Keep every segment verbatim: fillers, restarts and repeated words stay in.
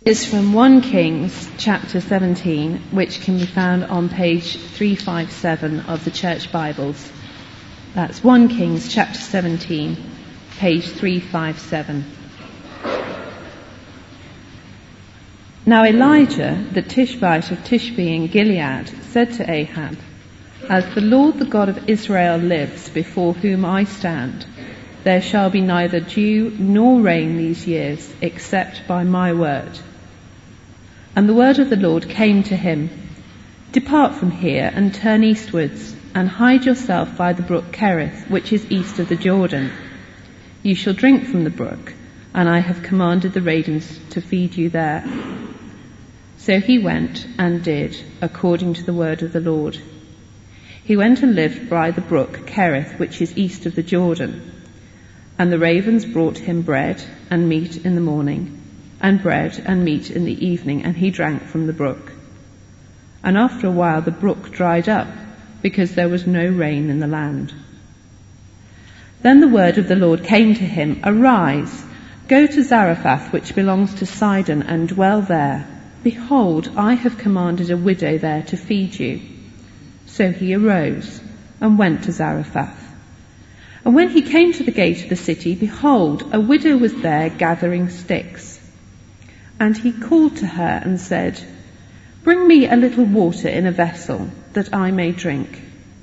is from First Kings chapter seventeen, which can be found on page three fifty-seven of the Church Bibles. That's First Kings chapter seventeen, page three fifty-seven. Now Elijah, the Tishbite of Tishbe in Gilead, said to Ahab, "As the Lord the God of Israel lives, before whom I stand, there shall be neither dew nor rain these years, except by my word." And the word of the Lord came to him, "Depart from here and turn eastwards, and hide yourself by the brook Kerith, which is east of the Jordan. You shall drink from the brook, and I have commanded the ravens to feed you there." So he went and did according to the word of the Lord. He went and lived by the brook Kerith, which is east of the Jordan. And the ravens brought him bread and meat in the morning, and bread and meat in the evening, and he drank from the brook. And after a while the brook dried up, because there was no rain in the land. Then the word of the Lord came to him, "Arise, go to Zarephath, which belongs to Sidon, and dwell there. Behold, I have commanded a widow there to feed you." So he arose and went to Zarephath. And when he came to the gate of the city, behold, a widow was there gathering sticks. And he called to her and said, "Bring me a little water in a vessel, that I may drink."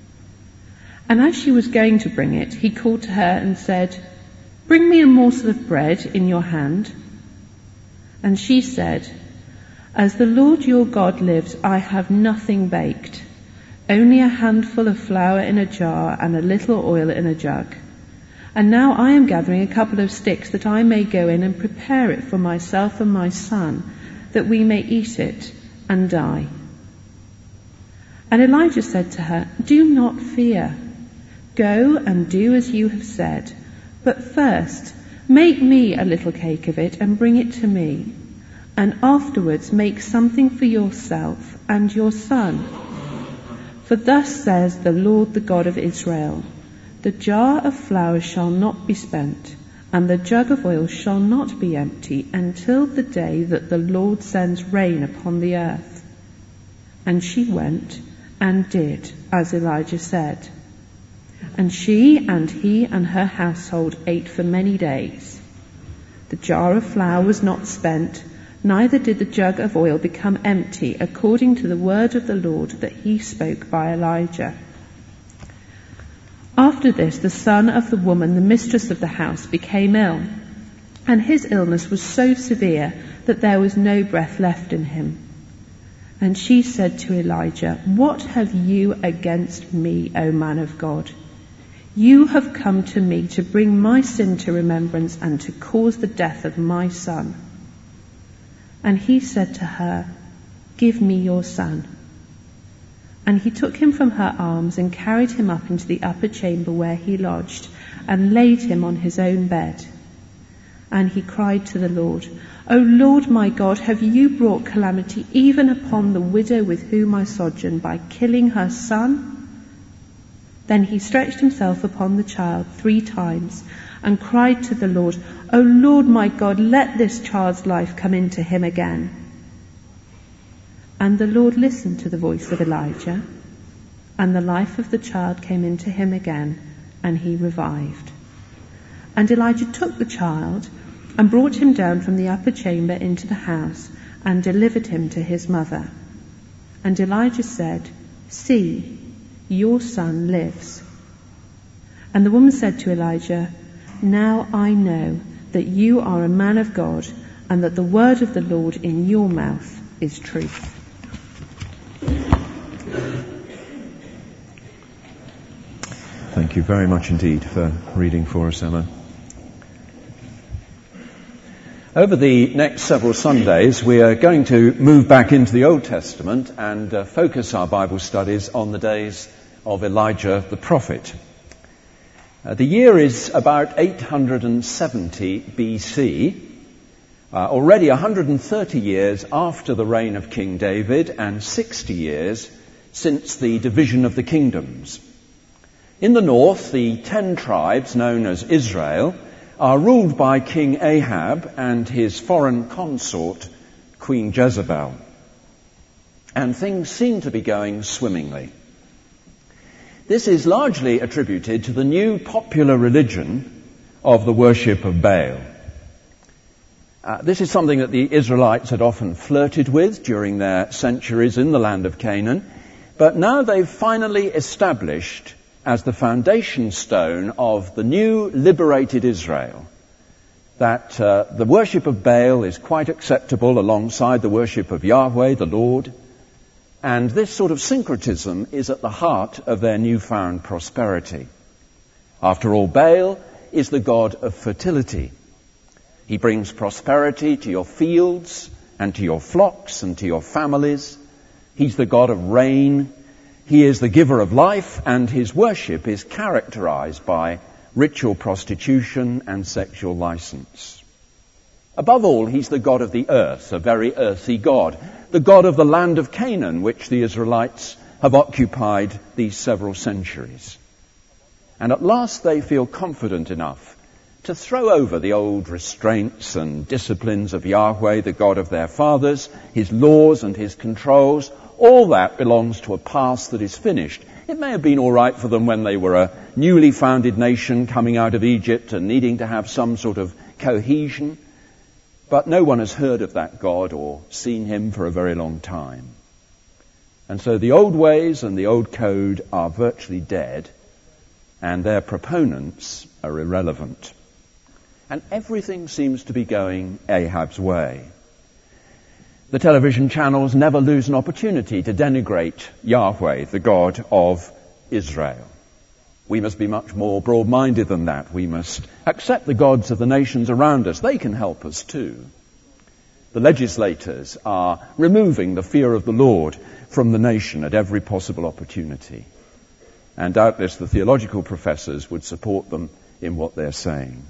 And as she was going to bring it, he called to her and said, "Bring me a morsel of bread in your hand." And she said, "As the Lord your God lives, I have nothing baked, only a handful of flour in a jar and a little oil in a jug. And now I am gathering a couple of sticks, that I may go in and prepare it for myself and my son, that we may eat it and die." And Elijah said to her, "Do not fear. Go and do as you have said. But first, make me a little cake of it and bring it to me. And afterwards make something for yourself and your son. For thus says the Lord, the God of Israel, the jar of flour shall not be spent, and the jug of oil shall not be empty, until the day that the Lord sends rain upon the earth." And she went and did as Elijah said. And she and he and her household ate for many days. The jar of flour was not spent, neither did the jug of oil become empty, according to the word of the Lord that he spoke by Elijah. After this, the son of the woman, the mistress of the house, became ill, and his illness was so severe that there was no breath left in him. And she said to Elijah, "What have you against me, O man of God? You have come to me to bring my sin to remembrance and to cause the death of my son." And he said to her, "Give me your son." And he took him from her arms and carried him up into the upper chamber where he lodged, and laid him on his own bed. And he cried to the Lord, "O Lord my God, have you brought calamity even upon the widow with whom I sojourn by killing her son?" Then he stretched himself upon the child three times and cried to the Lord, "O Lord my God, let this child's life come into him again." And the Lord listened to the voice of Elijah, and the life of the child came into him again, and he revived. And Elijah took the child and brought him down from the upper chamber into the house, and delivered him to his mother. And Elijah said, "See, your son lives." And the woman said to Elijah, "Now I know that you are a man of God, and that the word of the Lord in your mouth is truth." Thank you very much indeed for reading for us, Emma. Over the next several Sundays, we are going to move back into the Old Testament and uh, focus our Bible studies on the days of Elijah the prophet. Uh, the year is about eight hundred seventy B C, uh, already one hundred thirty years after the reign of King David and sixty years since the division of the kingdoms. In the north, the ten tribes known as Israel are ruled by King Ahab and his foreign consort Queen Jezebel. And things seem to be going swimmingly. This is largely attributed to the new popular religion of the worship of Baal. Uh, this is something that the Israelites had often flirted with during their centuries in the land of Canaan, but now they've finally established as the foundation stone of the new liberated Israel that uh, the worship of Baal is quite acceptable alongside the worship of Yahweh, the Lord, and this sort of syncretism is at the heart of their newfound prosperity. After all, Baal is the god of fertility. He brings prosperity to your fields and to your flocks and to your families. He's the god of rain. He is the giver of life, and his worship is characterized by ritual prostitution and sexual license. Above all, he's the god of the earth, a very earthy god, the god of the land of Canaan, which the Israelites have occupied these several centuries. And at last they feel confident enough to throw over the old restraints and disciplines of Yahweh, the God of their fathers, his laws and his controls. All that belongs to a past that is finished. It may have been all right for them when they were a newly founded nation coming out of Egypt and needing to have some sort of cohesion, but no one has heard of that God or seen him for a very long time. And so the old ways and the old code are virtually dead, and their proponents are irrelevant. And everything seems to be going Ahab's way. The television channels never lose an opportunity to denigrate Yahweh, the God of Israel. We must be much more broad-minded than that. We must accept the gods of the nations around us. They can help us too. The legislators are removing the fear of the Lord from the nation at every possible opportunity. And doubtless the theological professors would support them in what they're saying.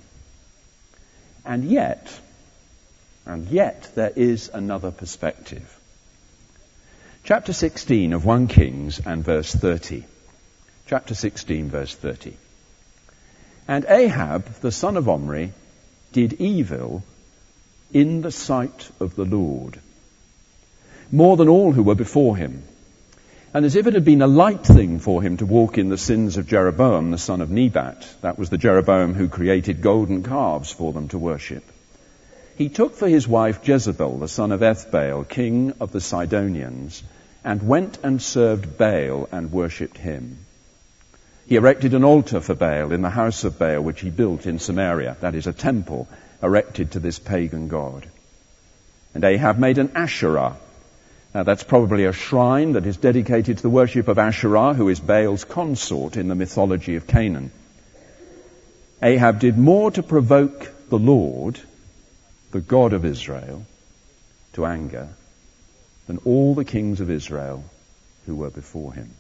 And yet, and yet there is another perspective. Chapter sixteen of First Kings and verse thirty. Chapter sixteen, verse thirty. And Ahab, the son of Omri, did evil in the sight of the Lord, more than all who were before him. And as if it had been a light thing for him to walk in the sins of Jeroboam, the son of Nebat, that was the Jeroboam who created golden calves for them to worship, he took for his wife Jezebel, the son of Ethbaal, king of the Sidonians, and went and served Baal and worshipped him. He erected an altar for Baal in the house of Baal, which he built in Samaria. That is, a temple erected to this pagan god. And Ahab made an Asherah. Now, that's probably a shrine that is dedicated to the worship of Asherah, who is Baal's consort in the mythology of Canaan. Ahab did more to provoke the Lord, the God of Israel, to anger than all the kings of Israel who were before him.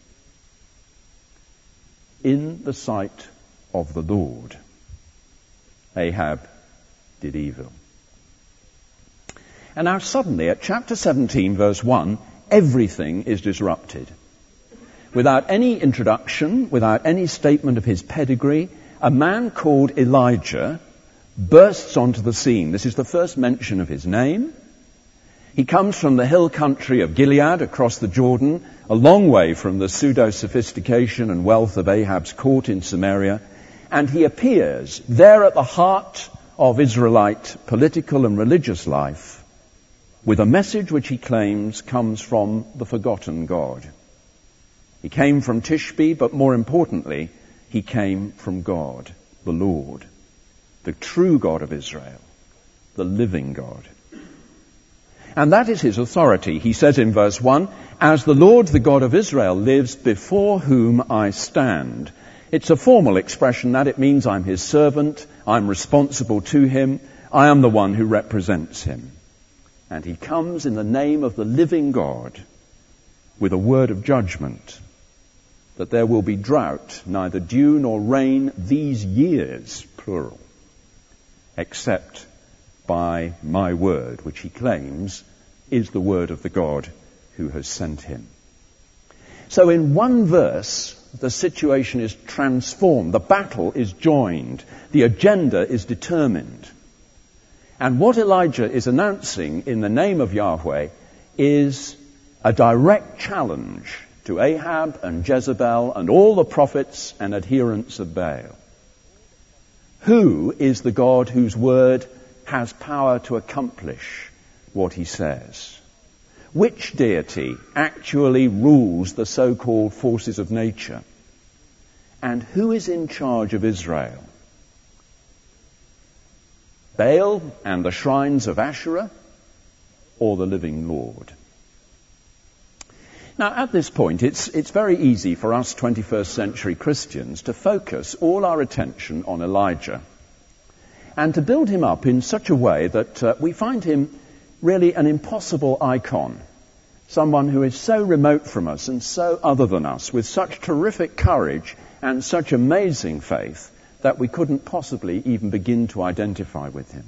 In the sight of the Lord, Ahab did evil. And now suddenly at chapter seventeen, verse one, everything is disrupted. Without any introduction, without any statement of his pedigree, a man called Elijah bursts onto the scene. This is the first mention of his name. He comes from the hill country of Gilead across the Jordan, a long way from the pseudo-sophistication and wealth of Ahab's court in Samaria, and he appears there at the heart of Israelite political and religious life with a message which he claims comes from the forgotten God. He came from Tishbe, but more importantly, he came from God, the Lord, the true God of Israel, the living God. And that is his authority. He says in verse one, "As the Lord, the God of Israel, lives before whom I stand." It's a formal expression that it means I'm his servant, I'm responsible to him, I am the one who represents him. And he comes in the name of the living God with a word of judgment, that there will be drought, neither dew nor rain these years, plural, except by my word, which he claims is the word of the God who has sent him. So in one verse, the situation is transformed. The battle is joined. The agenda is determined. And what Elijah is announcing in the name of Yahweh is a direct challenge to Ahab and Jezebel and all the prophets and adherents of Baal. Who is the God whose word has power to accomplish what he says? Which deity actually rules the so-called forces of nature? And who is in charge of Israel? Baal and the shrines of Asherah, or the living Lord? Now, at this point, it's, it's very easy for us twenty-first century Christians to focus all our attention on Elijah and to build him up in such a way that uh, we find him really an impossible icon, someone who is so remote from us and so other than us, with such terrific courage and such amazing faith that we couldn't possibly even begin to identify with him.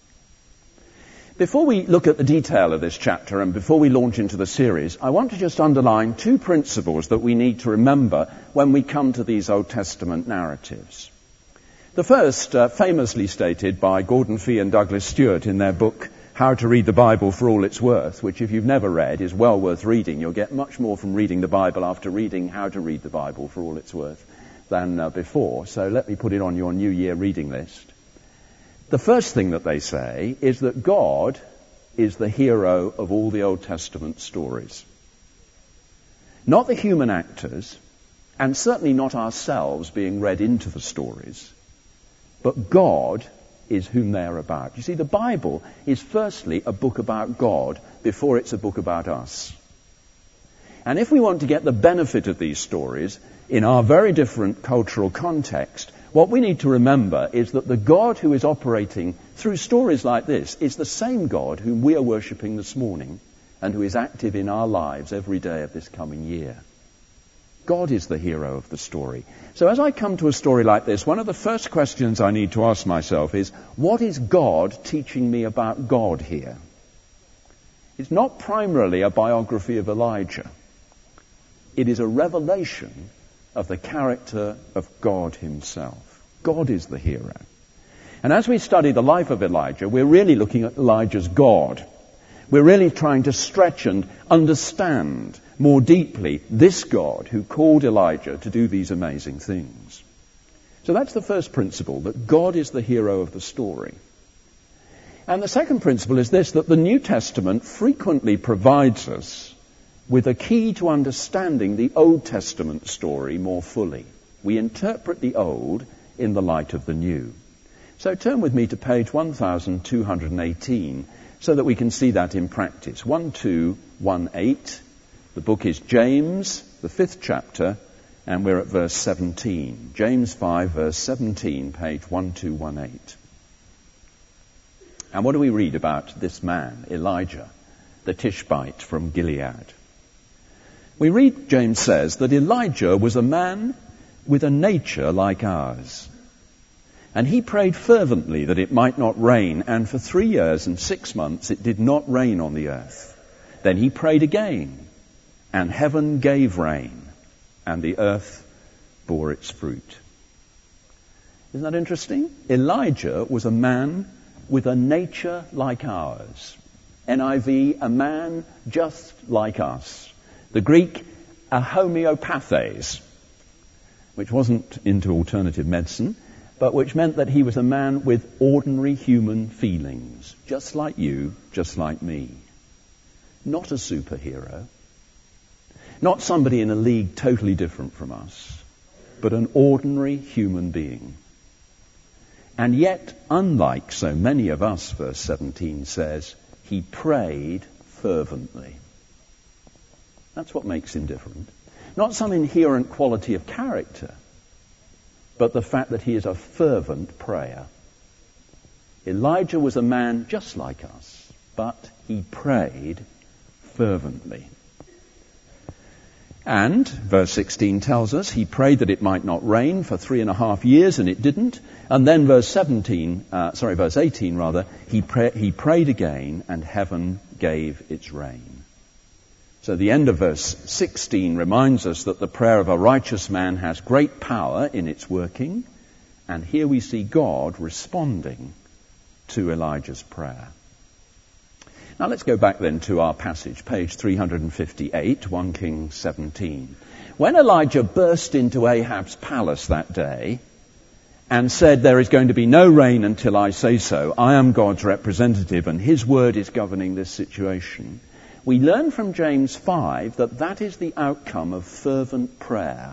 Before we look at the detail of this chapter and before we launch into the series, I want to just underline two principles that we need to remember when we come to these Old Testament narratives. The first, uh, famously stated by Gordon Fee and Douglas Stewart in their book, How to Read the Bible for All It's Worth, which if you've never read is well worth reading. You'll get much more from reading the Bible after reading How to Read the Bible for All It's Worth than uh, before. So let me put it on your New Year reading list. The first thing that they say is that God is the hero of all the Old Testament stories. Not the human actors, and certainly not ourselves being read into the stories, but God is whom they are about. You see, the Bible is firstly a book about God before it's a book about us. And if we want to get the benefit of these stories in our very different cultural context, what we need to remember is that the God who is operating through stories like this is the same God whom we are worshipping this morning and who is active in our lives every day of this coming year. God is the hero of the story. So as I come to a story like this, one of the first questions I need to ask myself is, what is God teaching me about God here? It's not primarily a biography of Elijah. It is a revelation of the character of God himself. God is the hero. And as we study the life of Elijah, we're really looking at Elijah's God. We're really trying to stretch and understand more deeply this God who called Elijah to do these amazing things. So that's the first principle, that God is the hero of the story. And the second principle is this, that the New Testament frequently provides us with a key to understanding the Old Testament story more fully. We interpret the Old in the light of the New. So turn with me to page one thousand two hundred eighteen so that we can see that in practice. one two one eight. The book is James, the fifth chapter, and we're at verse seventeen. James five, verse seventeen, page one two one eight. And what do we read about this man, Elijah, the Tishbite from Gilead? We read, James says, that Elijah was a man with a nature like ours. And he prayed fervently that it might not rain, and for three years and six months it did not rain on the earth. Then he prayed again, and heaven gave rain, and the earth bore its fruit. Isn't that interesting? Elijah was a man with a nature like ours. N I V, a man just like us. The Greek, a homeopathes, which wasn't into alternative medicine, but which meant that he was a man with ordinary human feelings, just like you, just like me. Not a superhero, not somebody in a league totally different from us, but an ordinary human being. And yet, unlike so many of us, verse seventeen says, he prayed fervently. That's what makes him different. Not some inherent quality of character, but the fact that he is a fervent prayer. Elijah was a man just like us, but he prayed fervently. And, verse sixteen tells us, he prayed that it might not rain for three and a half years, and it didn't. And then verse seventeen, uh, sorry, verse eighteen rather, he, pray, he prayed again, and heaven gave its rain. So the end of verse sixteen reminds us that the prayer of a righteous man has great power in its working, and here we see God responding to Elijah's prayer. Now let's go back then to our passage, page three fifty-eight, First Kings seventeen. When Elijah burst into Ahab's palace that day and said, "There is going to be no rain until I say so. I am God's representative and his word is governing this situation," we learn from James five that that is the outcome of fervent prayer,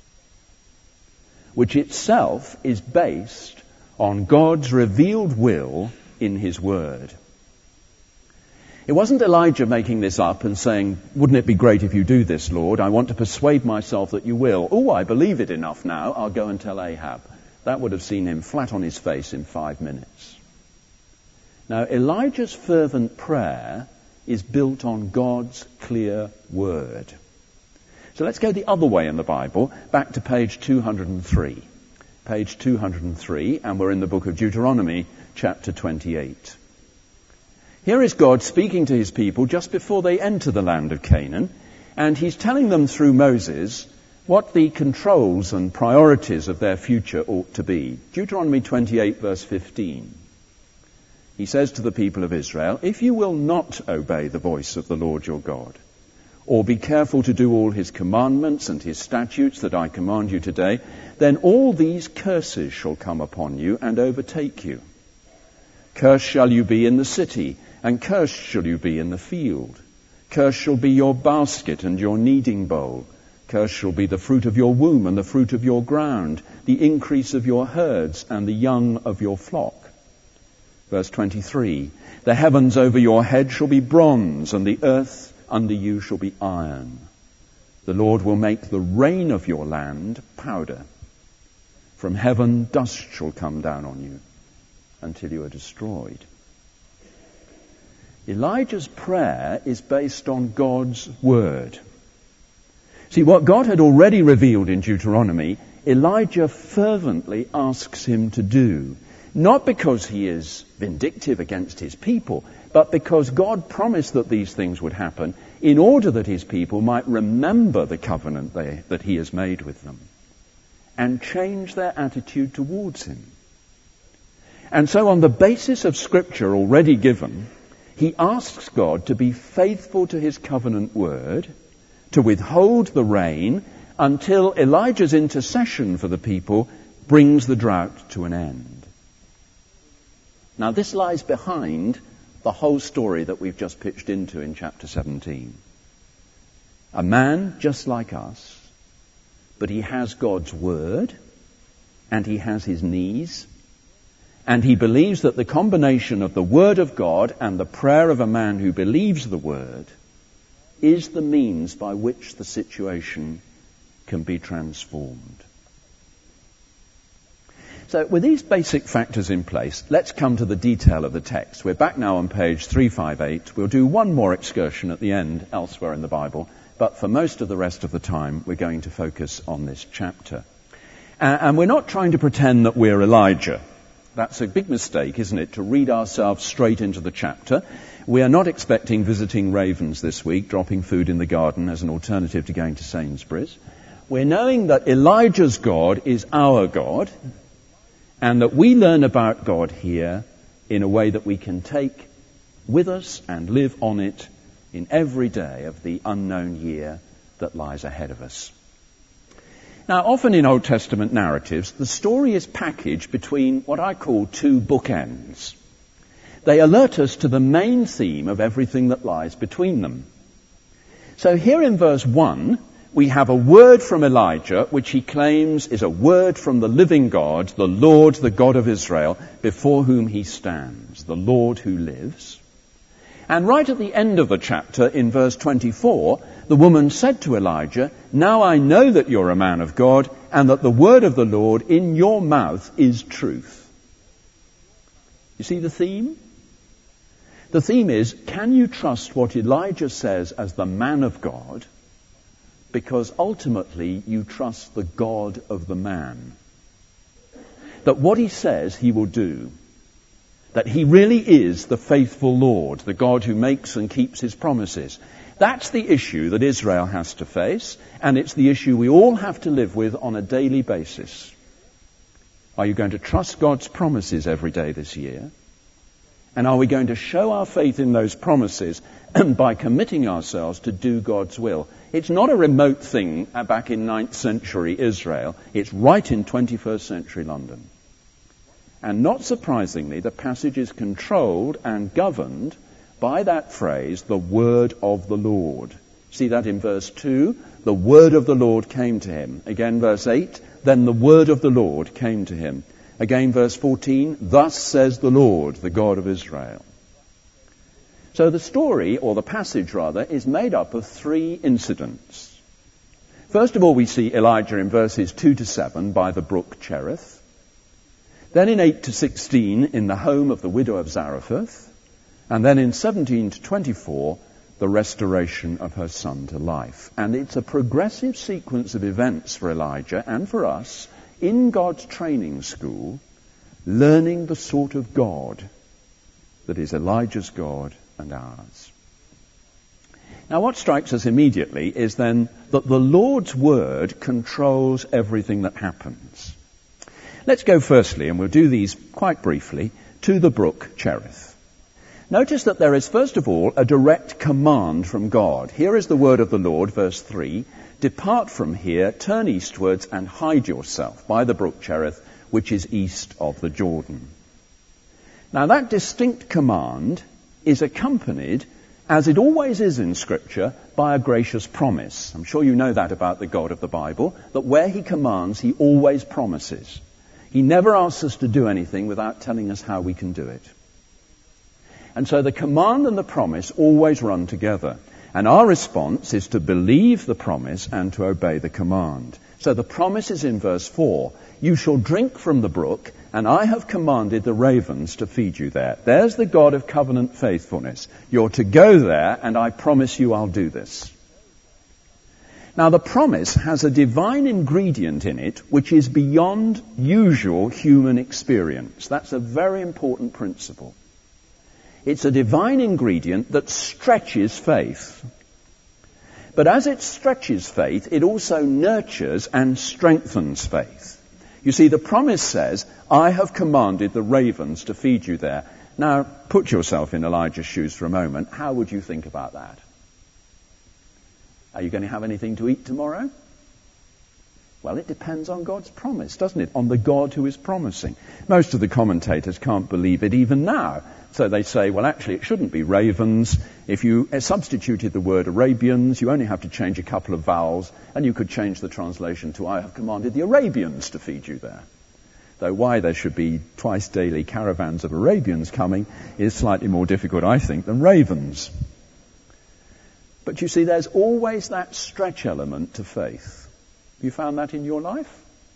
which itself is based on God's revealed will in his word. It wasn't Elijah making this up and saying, "Wouldn't it be great if you do this, Lord? I want to persuade myself that you will. Oh, I believe it enough now. I'll go and tell Ahab." That would have seen him flat on his face in five minutes. Now, Elijah's fervent prayer is built on God's clear word. So let's go the other way in the Bible, back to page two hundred three. Page two hundred three, and we're in the book of Deuteronomy, chapter twenty-eight. Here is God speaking to his people just before they enter the land of Canaan, and he's telling them through Moses what the controls and priorities of their future ought to be. Deuteronomy twenty-eight, verse fifteen. He says to the people of Israel, "If you will not obey the voice of the Lord your God, or be careful to do all his commandments and his statutes that I command you today, then all these curses shall come upon you and overtake you. Cursed shall you be in the city, and cursed shall you be in the field. Cursed shall be your basket and your kneading bowl. Cursed shall be the fruit of your womb and the fruit of your ground, the increase of your herds and the young of your flock." Verse twenty-three, "The heavens over your head shall be bronze, and the earth under you shall be iron. The Lord will make the rain of your land powder. From heaven dust shall come down on you until you are destroyed." Elijah's prayer is based on God's word. See, what God had already revealed in Deuteronomy, Elijah fervently asks him to do, not because he is vindictive against his people, but because God promised that these things would happen in order that his people might remember the covenant they, that he has made with them and change their attitude towards him. And so on the basis of Scripture already given, he asks God to be faithful to his covenant word, to withhold the rain until Elijah's intercession for the people brings the drought to an end. Now, this lies behind the whole story that we've just pitched into in chapter seventeen. A man just like us, but he has God's word, and he has his knees, and he believes that the combination of the word of God and the prayer of a man who believes the word is the means by which the situation can be transformed. So with these basic factors in place, let's come to the detail of the text. We're back now on page three fifty-eight. We'll do one more excursion at the end elsewhere in the Bible, but for most of the rest of the time, we're going to focus on this chapter. Uh, and we're not trying to pretend that we're Elijah. That's a big mistake, isn't it, to read ourselves straight into the chapter. We are not expecting visiting ravens this week, dropping food in the garden as an alternative to going to Sainsbury's. We're knowing that Elijah's God is our God, and that we learn about God here in a way that we can take with us and live on it in every day of the unknown year that lies ahead of us. Now, often in Old Testament narratives, the story is packaged between what I call two bookends. They alert us to the main theme of everything that lies between them. So here in verse one, we have a word from Elijah, which he claims is a word from the living God, the Lord, the God of Israel, before whom he stands, the Lord who lives. And right at the end of the chapter, in verse twenty-four, the woman said to Elijah, "Now I know that you're a man of God, and that the word of the Lord in your mouth is truth." You see the theme? The theme is, can you trust what Elijah says as the man of God? Because ultimately you trust the God of the man. That what he says he will do. That he really is the faithful Lord, the God who makes and keeps his promises. That's the issue that Israel has to face, and it's the issue we all have to live with on a daily basis. Are you going to trust God's promises every day this year? And are we going to show our faith in those promises by committing ourselves to do God's will? It's not a remote thing back in ninth century Israel. It's right in twenty-first century London. And not surprisingly, the passage is controlled and governed by that phrase, the word of the Lord. See that in verse two? The word of the Lord came to him. Again, verse eight, then the word of the Lord came to him. Again, verse fourteen, thus says the Lord, the God of Israel. So the story, or the passage rather, is made up of three incidents. First of all, we see Elijah in verses two to seven by the brook Cherith. Then in eight to sixteen in the home of the widow of Zarephath. And then in seventeen to twenty-four, the restoration of her son to life. And it's a progressive sequence of events for Elijah and for us in God's training school, learning the sort of God that is Elijah's God and ours. Now what strikes us immediately is then that the Lord's word controls everything that happens. Let's go firstly, and we'll do these quite briefly, to the brook Cherith. Notice that there is first of all a direct command from God. Here is the word of the Lord, verse three, depart from here, turn eastwards and hide yourself by the brook Cherith, which is east of the Jordan. Now that distinct command is accompanied, as it always is in Scripture, by a gracious promise. I'm sure you know that about the God of the Bible, that where he commands, he always promises. He never asks us to do anything without telling us how we can do it. And so the command and the promise always run together. And our response is to believe the promise and to obey the command. So the promise is in verse four. You shall drink from the brook, and I have commanded the ravens to feed you there. There's the God of covenant faithfulness. You're to go there, and I promise you I'll do this. Now the promise has a divine ingredient in it which is beyond usual human experience. That's a very important principle. It's a divine ingredient that stretches faith. But as it stretches faith, it also nurtures and strengthens faith. You see, the promise says, I have commanded the ravens to feed you there. Now, put yourself in Elijah's shoes for a moment. How would you think about that? Are you going to have anything to eat tomorrow? Well, it depends on God's promise, doesn't it? On the God who is promising. Most of the commentators can't believe it even now. So they say, well, actually, it shouldn't be ravens. If you substituted the word Arabians, you only have to change a couple of vowels, and you could change the translation to, I have commanded the Arabians to feed you there. Though why there should be twice daily caravans of Arabians coming is slightly more difficult, I think, than ravens. But you see, there's always that stretch element to faith. Have you found that in your life?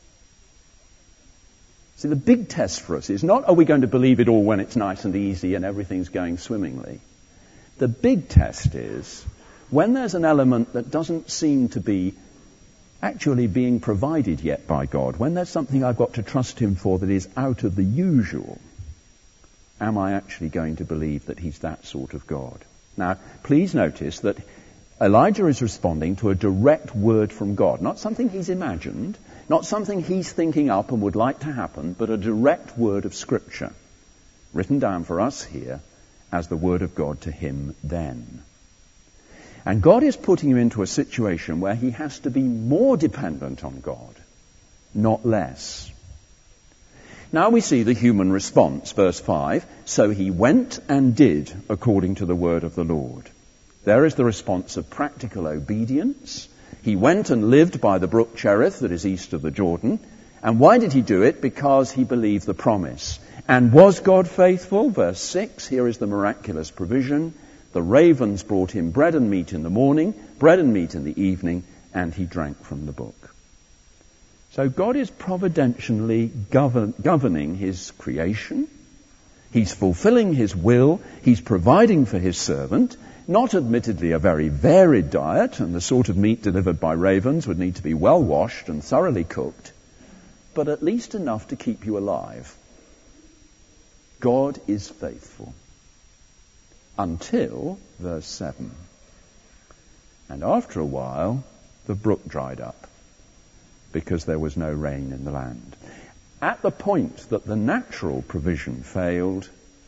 See, the big test for us is not, are we going to believe it all when it's nice and easy and everything's going swimmingly? The big test is when there's an element that doesn't seem to be actually being provided yet by God, when there's something I've got to trust him for that is out of the usual, am I actually going to believe that he's that sort of God? Now, please notice that Elijah is responding to a direct word from God, not something he's imagined, not something he's thinking up and would like to happen, but a direct word of Scripture, written down for us here as the word of God to him then. And God is putting him into a situation where he has to be more dependent on God, not less. Now we see the human response, verse five. So he went and did according to the word of the Lord. There is the response of practical obedience. He went and lived by the brook Cherith that is east of the Jordan. And why did he do it? Because he believed the promise. And was God faithful? Verse six, here is the miraculous provision. The ravens brought him bread and meat in the morning, bread and meat in the evening, and he drank from the brook. So God is providentially govern, governing his creation. He's fulfilling his will. He's providing for his servant. Not admittedly a very varied diet, and the sort of meat delivered by ravens would need to be well washed and thoroughly cooked, but at least enough to keep you alive. God is faithful. Until verse seven. And after a while, the brook dried up, because there was no rain in the land. At the point that the natural provision failed,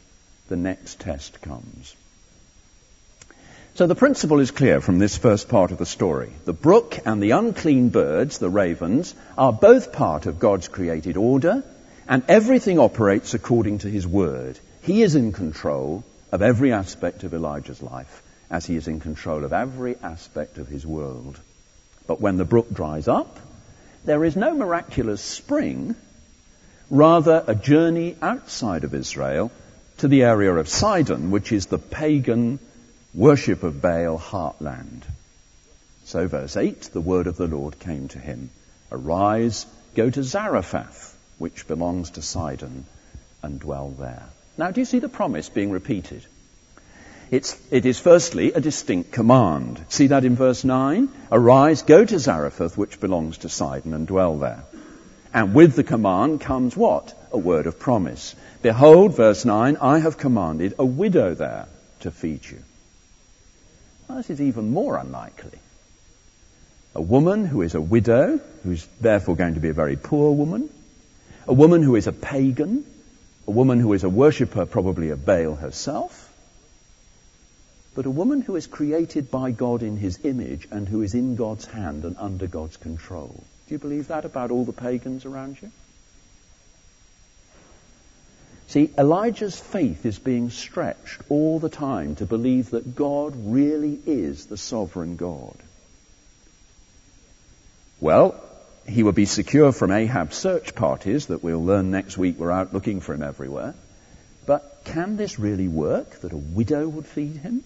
the next test comes. So the principle is clear from this first part of the story. The brook and the unclean birds, the ravens, are both part of God's created order, and everything operates according to his word. He is in control of every aspect of Elijah's life, as he is in control of every aspect of his world. But when the brook dries up, there is no miraculous spring, rather a journey outside of Israel to the area of Sidon, which is the pagan worship of Baal heartland. So verse eight, the word of the Lord came to him. Arise, go to Zarephath, which belongs to Sidon, and dwell there. Now, do you see the promise being repeated? It's, it is firstly a distinct command. See that in verse nine? Arise, go to Zarephath, which belongs to Sidon, and dwell there. And with the command comes what? A word of promise. Behold, verse nine, I have commanded a widow there to feed you. Well, this is even more unlikely. A woman who is a widow, who's therefore going to be a very poor woman, a woman who is a pagan, a woman who is a worshipper probably of Baal herself, but a woman who is created by God in his image and who is in God's hand and under God's control. Do you believe that about all the pagans around you? See, Elijah's faith is being stretched all the time to believe that God really is the sovereign God. Well, he will be secure from Ahab's search parties that we'll learn next week were out looking for him everywhere. But can this really work, that a widow would feed him?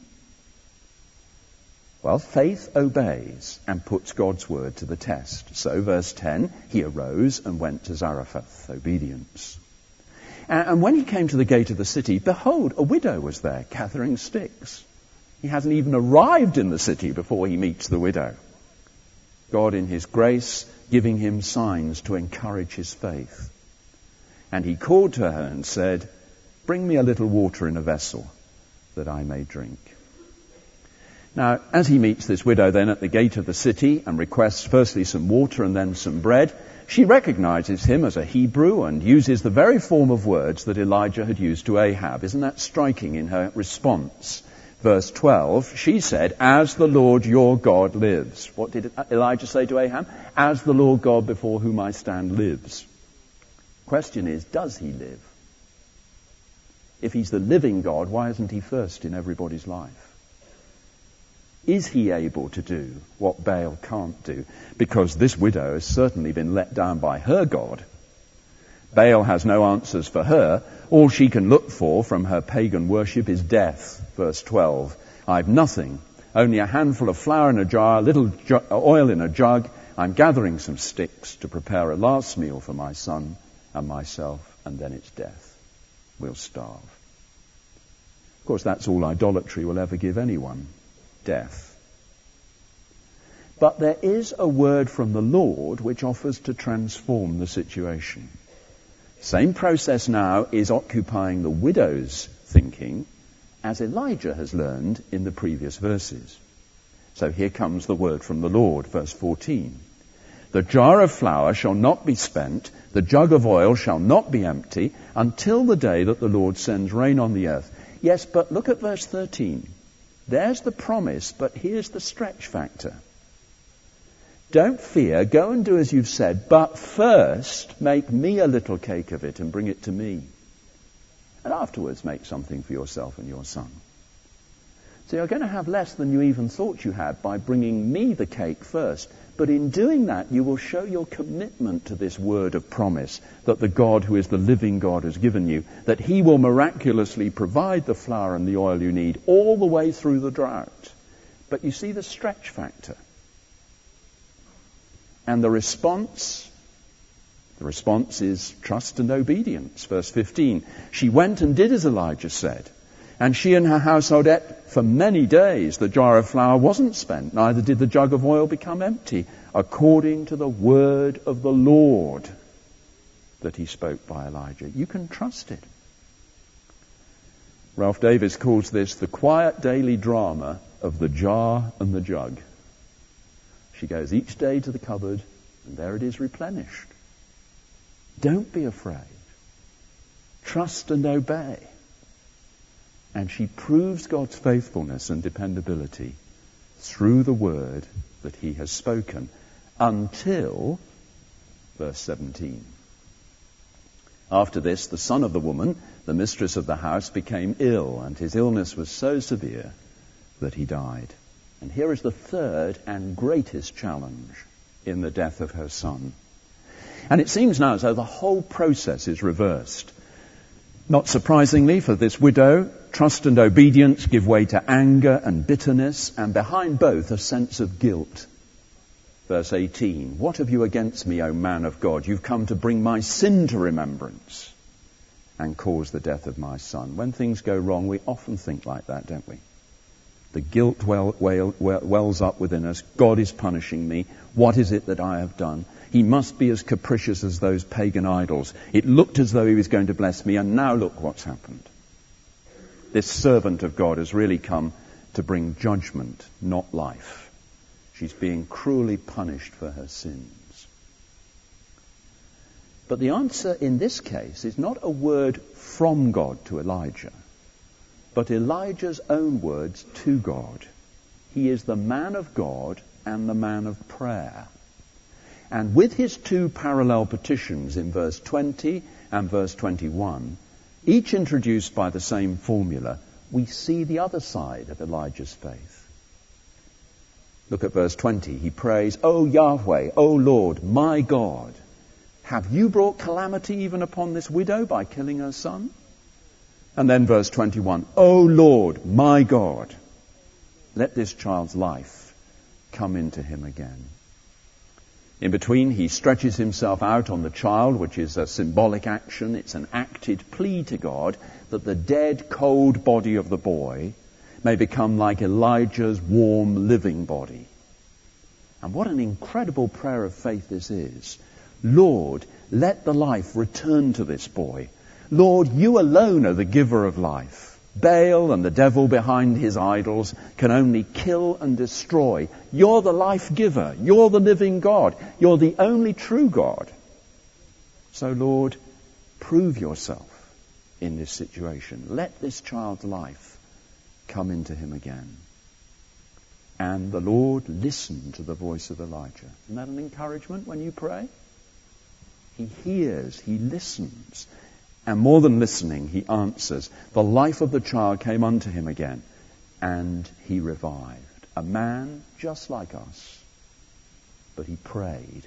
Well, faith obeys and puts God's word to the test. So, verse ten, he arose and went to Zarephath, obedience. And when he came to the gate of the city, behold, a widow was there gathering sticks. He hasn't even arrived in the city before he meets the widow. God, in his grace, giving him signs to encourage his faith. And he called to her and said, bring me a little water in a vessel that I may drink. Now, as he meets this widow then at the gate of the city and requests firstly some water and then some bread, she recognizes him as a Hebrew and uses the very form of words that Elijah had used to Ahab. Isn't that striking in her response? Verse twelve, she said, as the Lord your God lives. What did Elijah say to Ahab? As the Lord God before whom I stand lives. Question is, does he live? If he's the living God, why isn't he first in everybody's life? Is he able to do what Baal can't do? Because this widow has certainly been let down by her God. Baal has no answers for her. All she can look for from her pagan worship is death. Verse twelve, I've nothing, only a handful of flour in a jar, a little ju- oil in a jug. I'm gathering some sticks to prepare a last meal for my son and myself, and then it's death. We'll starve. Of course, that's all idolatry will ever give anyone. Death. But there is a word from the Lord which offers to transform the situation. Same process now is occupying the widow's thinking, as Elijah has learned in the previous verses. So here comes the word from the Lord, verse fourteen. The jar of flour shall not be spent, the jug of oil shall not be empty, until the day that the Lord sends rain on the earth. Yes, but look at verse thirteen. There's the promise, but here's the stretch factor. Don't fear, go and do as you've said, but first make me a little cake of it and bring it to me. And afterwards make something for yourself and your son. So you're going to have less than you even thought you had by bringing me the cake first. But in doing that, you will show your commitment to this word of promise that the God who is the living God has given you, that he will miraculously provide the flour and the oil you need all the way through the drought. But you see the stretch factor. And the response, the response is trust and obedience. Verse fifteen, she went and did as Elijah said. And she and her household ate for many days. The jar of flour wasn't spent, neither did the jug of oil become empty, according to the word of the Lord that he spoke by Elijah. You can trust it. Ralph Davis calls this the quiet daily drama of the jar and the jug. She goes each day to the cupboard, and there it is replenished. Don't be afraid. Trust and obey. And she proves God's faithfulness and dependability through the word that he has spoken until verse seventeen. After this, the son of the woman, the mistress of the house, became ill, and his illness was so severe that he died. And here is the third and greatest challenge in the death of her son. And it seems now as though the whole process is reversed. Not surprisingly for this widow, trust and obedience give way to anger and bitterness, and behind both a sense of guilt. Verse eighteen, what have you against me, O man of God? You've come to bring my sin to remembrance and cause the death of my son. When things go wrong, we often think like that, don't we? The guilt well, well, well, wells up within us. God is punishing me. What is it that I have done? He must be as capricious as those pagan idols. It looked as though he was going to bless me, and now look what's happened. This servant of God has really come to bring judgment, not life. She's being cruelly punished for her sins. But the answer in this case is not a word from God to Elijah, but Elijah's own words to God. He is the man of God and the man of prayer. And with his two parallel petitions in verse twenty and verse twenty-one, each introduced by the same formula, we see the other side of Elijah's faith. Look at verse twenty. He prays, O Yahweh, O Lord, my God, have you brought calamity even upon this widow by killing her son? And then verse twenty-one, O Lord, my God, let this child's life come into him again. In between, he stretches himself out on the child, which is a symbolic action. It's an acted plea to God that the dead, cold body of the boy may become like Elijah's warm, living body. And what an incredible prayer of faith this is. Lord, let the life return to this boy. Lord, you alone are the giver of life. Baal and the devil behind his idols can only kill and destroy. You're the life giver. You're the living God. You're the only true God. So, Lord, prove yourself in this situation. Let this child's life come into him again. And the Lord listened to the voice of Elijah. Isn't that an encouragement when you pray? He hears, he listens. And more than listening, he answers. The life of the child came unto him again, and he revived. A man just like us, but he prayed.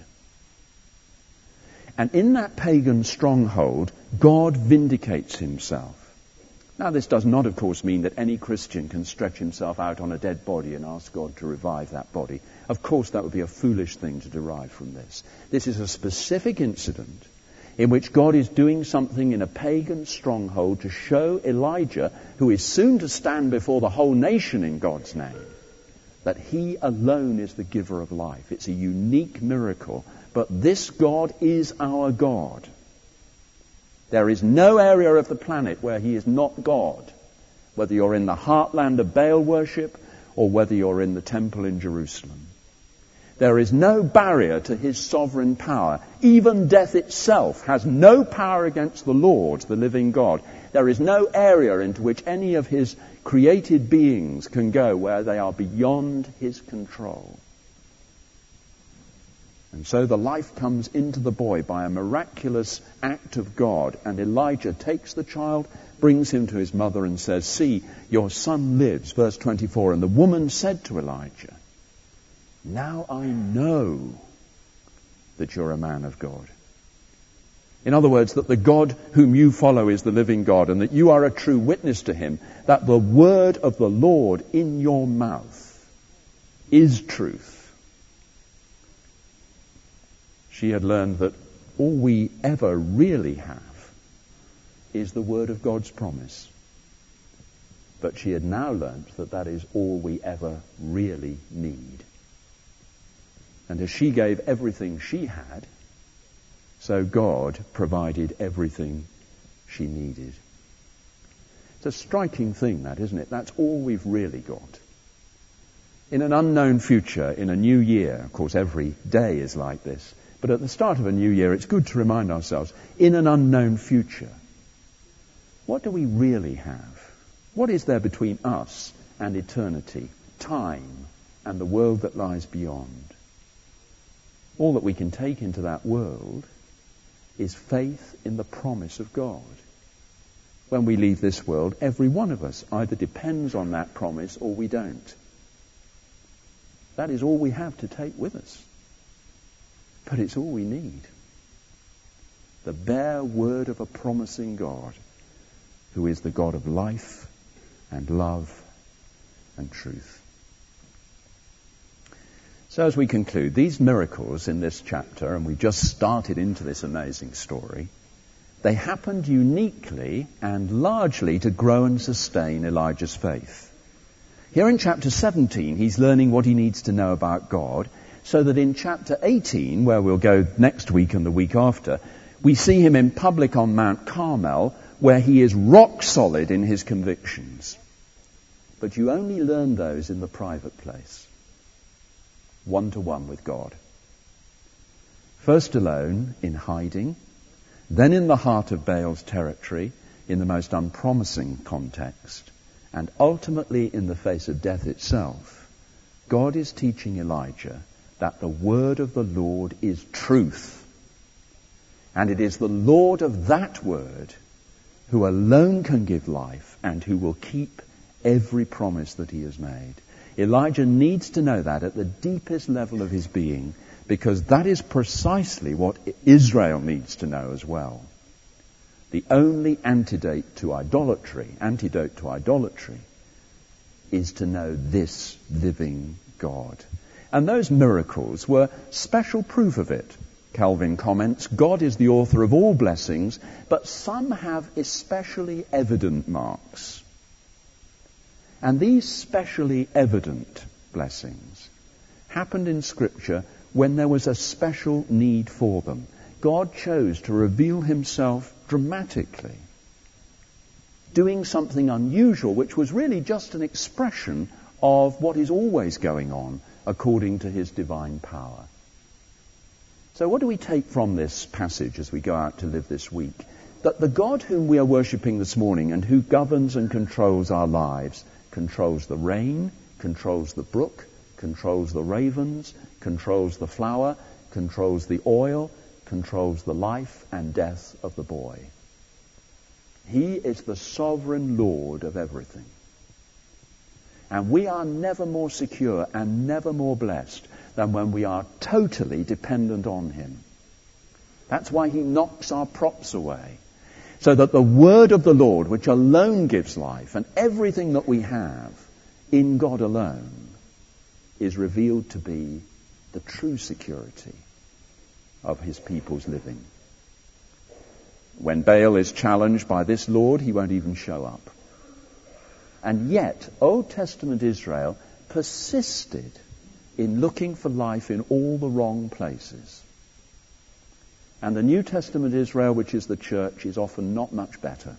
And in that pagan stronghold, God vindicates himself. Now, this does not, of course, mean that any Christian can stretch himself out on a dead body and ask God to revive that body. Of course, that would be a foolish thing to derive from this. This is a specific incident in which God is doing something in a pagan stronghold to show Elijah, who is soon to stand before the whole nation in God's name, that he alone is the giver of life. It's a unique miracle, but this God is our God. There is no area of the planet where he is not God, whether you're in the heartland of Baal worship or whether you're in the temple in Jerusalem. There is no barrier to his sovereign power. Even death itself has no power against the Lord, the living God. There is no area into which any of his created beings can go where they are beyond his control. And so the life comes into the boy by a miraculous act of God, and Elijah takes the child, brings him to his mother and says, see, your son lives. Verse twenty-four, and the woman said to Elijah, now I know that you're a man of God. In other words, that the God whom you follow is the living God, and that you are a true witness to him, that the word of the Lord in your mouth is truth. She had learned that all we ever really have is the word of God's promise. But she had now learned that that is all we ever really need. And as she gave everything she had, so God provided everything she needed. It's a striking thing, that, isn't it? That's all we've really got. In an unknown future, in a new year, of course every day is like this, but at the start of a new year, it's good to remind ourselves, in an unknown future, what do we really have? What is there between us and eternity, time, and the world that lies beyond? All that we can take into that world is faith in the promise of God. When we leave this world, every one of us either depends on that promise or we don't. That is all we have to take with us. But it's all we need. The bare word of a promising God, who is the God of life and love and truth. So as we conclude, these miracles in this chapter, and we just started into this amazing story, they happened uniquely and largely to grow and sustain Elijah's faith. Here in chapter seventeen, he's learning what he needs to know about God, so that in chapter eighteen, where we'll go next week and the week after, we see him in public on Mount Carmel, where he is rock solid in his convictions. But you only learn those in the private place, one-to-one with God. First alone, in hiding, then in the heart of Baal's territory, in the most unpromising context, and ultimately in the face of death itself. God is teaching Elijah that the word of the Lord is truth. And it is the Lord of that word who alone can give life and who will keep every promise that he has made. Elijah needs to know that at the deepest level of his being, because that is precisely what Israel needs to know as well. The only antidote to idolatry, antidote to idolatry, is to know this living God. And those miracles were special proof of it. Calvin comments, God is the author of all blessings, but some have especially evident marks. And these specially evident blessings happened in Scripture when there was a special need for them. God chose to reveal himself dramatically, doing something unusual, which was really just an expression of what is always going on according to his divine power. So what do we take from this passage as we go out to live this week? That the God whom we are worshipping this morning and who governs and controls our lives, controls the rain, controls the brook, controls the ravens, controls the flower, controls the oil, controls the life and death of the boy. He is the sovereign Lord of everything. And we are never more secure and never more blessed than when we are totally dependent on him. That's why he knocks our props away, so that the word of the Lord, which alone gives life, and everything that we have in God alone, is revealed to be the true security of his people's living. When Baal is challenged by this Lord, he won't even show up. And yet, Old Testament Israel persisted in looking for life in all the wrong places. And the New Testament Israel, which is the church, is often not much better.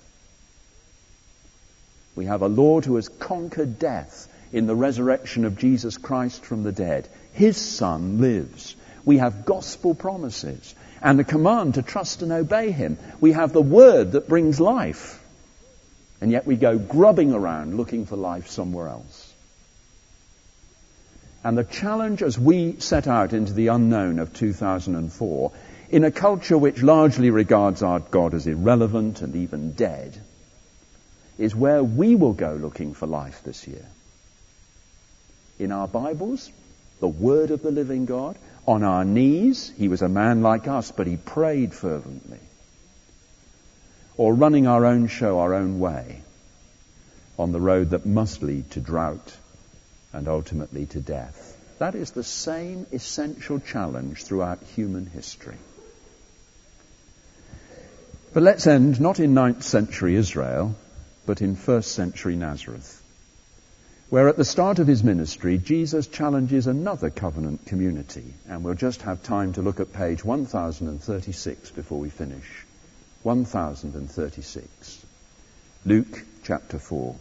We have a Lord who has conquered death in the resurrection of Jesus Christ from the dead. His Son lives. We have gospel promises and the command to trust and obey him. We have the word that brings life. And yet we go grubbing around looking for life somewhere else. And the challenge as we set out into the unknown of two thousand four, in a culture which largely regards our God as irrelevant and even dead, is where we will go looking for life this year. In our Bibles, the Word of the living God. On our knees, he was a man like us, but he prayed fervently. Or running our own show our own way on the road that must lead to drought and ultimately to death. That is the same essential challenge throughout human history. But let's end not in ninth century Israel, but in first century Nazareth, where at the start of his ministry, Jesus challenges another covenant community. And we'll just have time to look at page one thousand thirty-six before we finish. one thousand thirty-six. Luke chapter four.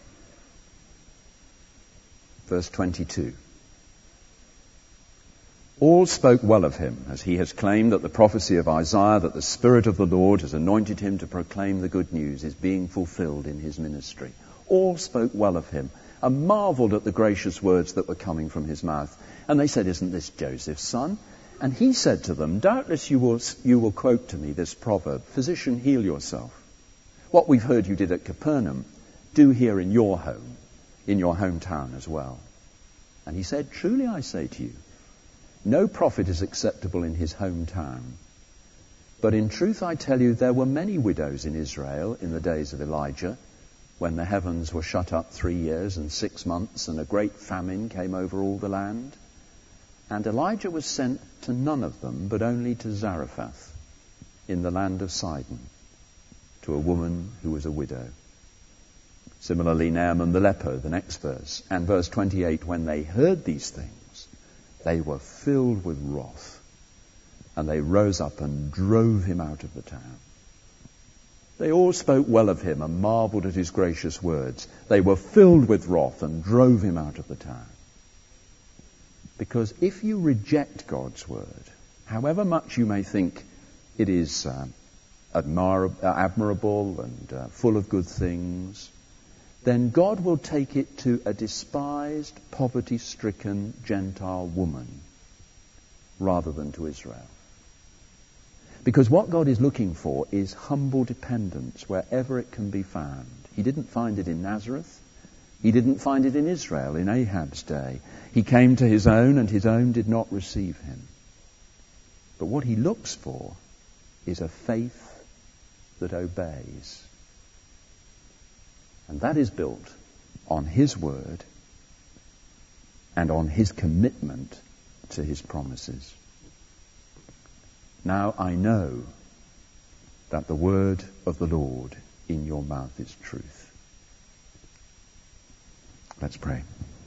Verse twenty-two. All spoke well of him, as he has claimed that the prophecy of Isaiah, that the Spirit of the Lord has anointed him to proclaim the good news, is being fulfilled in his ministry. All spoke well of him and marveled at the gracious words that were coming from his mouth. And they said, "Isn't this Joseph's son?" And he said to them, "Doubtless you will, you will quote to me this proverb, 'Physician, heal yourself. What we've heard you did at Capernaum, do here in your home, in your hometown as well.' And he said, 'Truly I say to you, no prophet is acceptable in his hometown. But in truth I tell you, there were many widows in Israel in the days of Elijah, when the heavens were shut up three years and six months, and a great famine came over all the land. And Elijah was sent to none of them, but only to Zarephath, in the land of Sidon, to a woman who was a widow.' Similarly, Naaman the leper, the next verse, and verse twenty-eight, when they heard these things, they were filled with wrath, and they rose up and drove him out of the town. They all spoke well of him and marveled at his gracious words. They were filled with wrath and drove him out of the town." Because if you reject God's word, however much you may think it is uh, admir- uh, admirable and uh, full of good things, then God will take it to a despised, poverty-stricken Gentile woman rather than to Israel. Because what God is looking for is humble dependence wherever it can be found. He didn't find it in Nazareth. He didn't find it in Israel in Ahab's day. He came to his own, and his own did not receive him. But what he looks for is a faith that obeys. And that is built on his word and on his commitment to his promises. Now I know that the word of the Lord in your mouth is truth. Let's pray.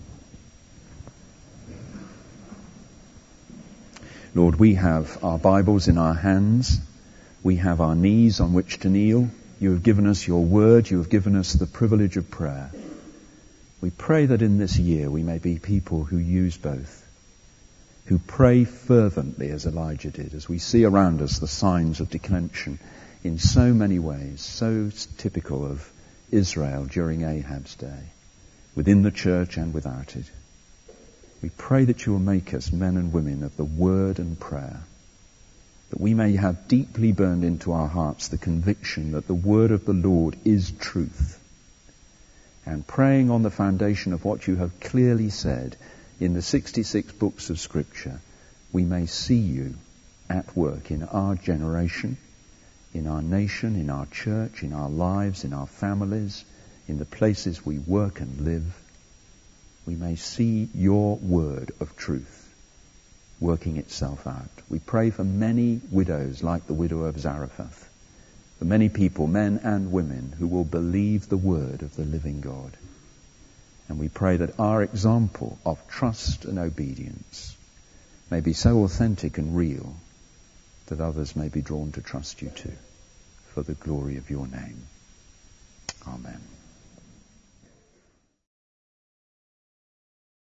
Lord, we have our Bibles in our hands. We have our knees on which to kneel. You have given us your word. You have given us the privilege of prayer. We pray that in this year we may be people who use both, who pray fervently as Elijah did, as we see around us the signs of declension in so many ways, so typical of Israel during Ahab's day, within the church and without it. We pray that you will make us men and women of the word and prayer, that we may have deeply burned into our hearts the conviction that the word of the Lord is truth, and praying on the foundation of what you have clearly said in the sixty-six books of Scripture, we may see you at work in our generation, in our nation, in our church, in our lives, in our families, in the places we work and live. We may see your word of truth working itself out. We pray for many widows like the widow of Zarephath, for many people, men and women, who will believe the word of the living God. And we pray that our example of trust and obedience may be so authentic and real that others may be drawn to trust you too, for the glory of your name. Amen.